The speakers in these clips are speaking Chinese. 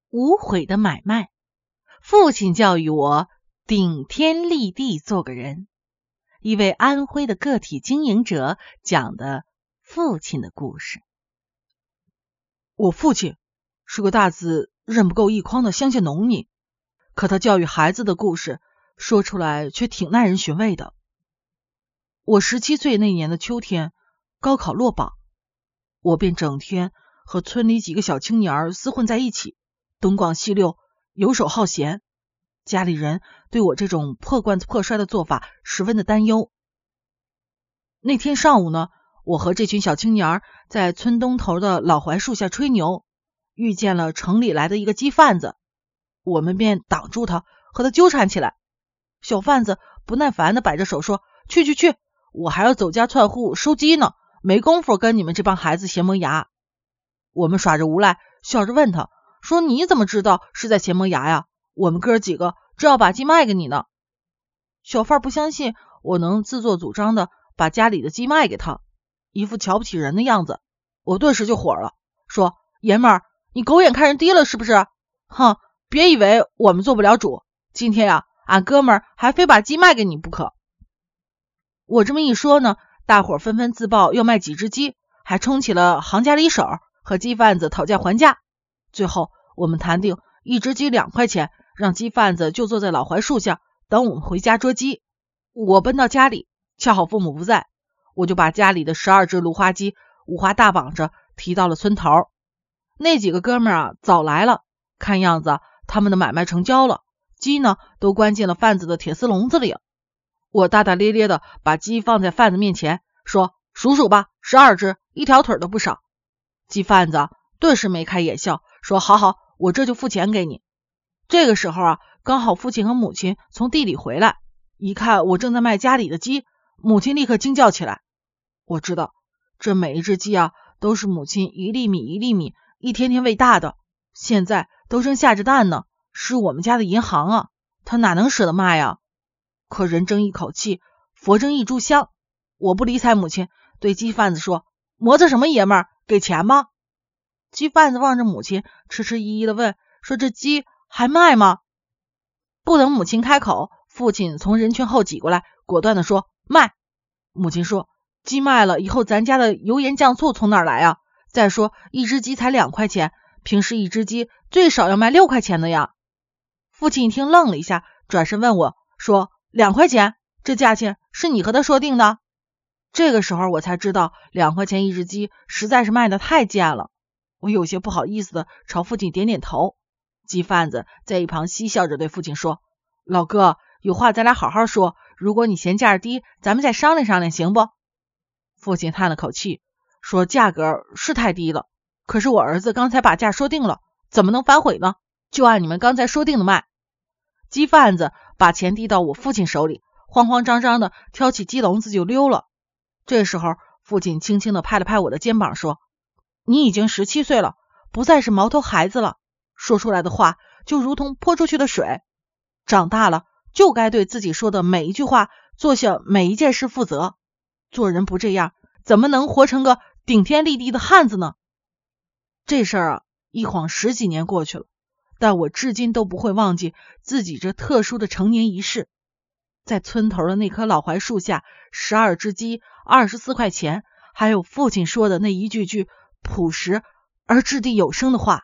无悔的买卖。父亲教育我顶天立地做个人。一位安徽的个体经营者讲的父亲的故事。 我父亲是个大字认不够一筐的乡下农民，可他教育孩子的故事说出来却挺耐人寻味的。我17岁那年的秋天，高考落榜，我便整天和村里几个小青年厮混在一起，东逛西溜，游手好闲。家里人对我这种破罐子破摔的做法十分的担忧。那天上午呢，我和这群小青年在村东头的老槐树下吹牛，遇见了城里来的一个鸡贩子，我们便挡住他，和他纠缠起来。小贩子不耐烦地摆着手说：“去，我还要走家串户收鸡呢，没工夫跟你们这帮孩子闲磨牙。”我们耍着无赖，笑着问他说：“你怎么知道是在闲磨牙呀？我们哥几个正要把鸡卖给你呢。”小贩不相信我能自作主张的把家里的鸡卖给他，一副瞧不起人的样子。我顿时就火了，说：“爷们儿，你狗眼看人低了是不是？哼，别以为我们做不了主，今天呀，俺哥们儿还非把鸡卖给你不可。”我这么一说呢，大伙纷纷自曝要卖几只鸡，还冲起了行家里手，和鸡贩子讨价还价。最后我们谈定一只鸡2块钱，让鸡贩子就坐在老槐树下等我们回家捉鸡。我奔到家里，恰好父母不在，我就把家里的12只芦花鸡五花大绑着提到了村头。那几个哥们儿早来了，看样子他们的买卖成交了，鸡呢都关进了贩子的铁丝笼子里。我大大咧咧的把鸡放在贩子面前，说：“数吧，12只，一条腿都不少。”鸡贩子顿时眉开眼笑，说：“好，我这就付钱给你。”这个时候刚好父亲和母亲从地里回来，一看我正在卖家里的鸡，母亲立刻惊叫起来。我知道这每一只鸡都是母亲一粒米一粒米一天天喂大的，现在都正下着蛋呢，是我们家的银行他哪能舍得卖呀？可人争一口气，佛争一炷香，我不理睬母亲，对鸡贩子说：“磨蹭什么爷们儿，给钱吗？”鸡贩子望着母亲，迟迟疑疑的问，说：“这鸡还卖吗？”不等母亲开口，父亲从人群后挤过来，果断的说：“卖。”母亲说：“鸡卖了以后，咱家的油盐酱醋从哪儿来呀？再说一只鸡才2块钱，平时一只鸡最少要卖6块钱的呀。”父亲一听愣了一下，转身问我说：“2块钱？这价钱是你和他说定的？”这个时候我才知道2块钱一只鸡实在是卖得太贱了。我有些不好意思的朝父亲点点头。鸡贩子在一旁嬉笑着对父亲说：“老哥，有话咱俩好好说，如果你嫌价低，咱们再商量商量，行不？”父亲叹了口气，说：“价格是太低了，可是我儿子刚才把价说定了，怎么能反悔呢？就按你们刚才说定的卖。”鸡贩子把钱递到我父亲手里，慌慌张张的挑起鸡笼子就溜了。这时候父亲轻轻的拍了拍我的肩膀，说：“你已经17岁了，不再是毛头孩子了，说出来的话就如同泼出去的水，长大了就该对自己说的每一句话，做下每一件事负责。做人不这样，怎么能活成个顶天立地的汉子呢？”这事儿一晃10几年过去了，但我至今都不会忘记自己这特殊的成年仪式。在村头的那棵老槐树下，12只鸡，24块钱，还有父亲说的那一句句朴实而掷地有声的话。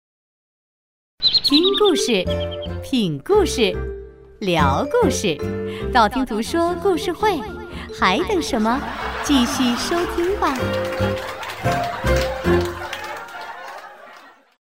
听故事，品故事，聊故事，道听途说故事会，还等什么？继续收听吧。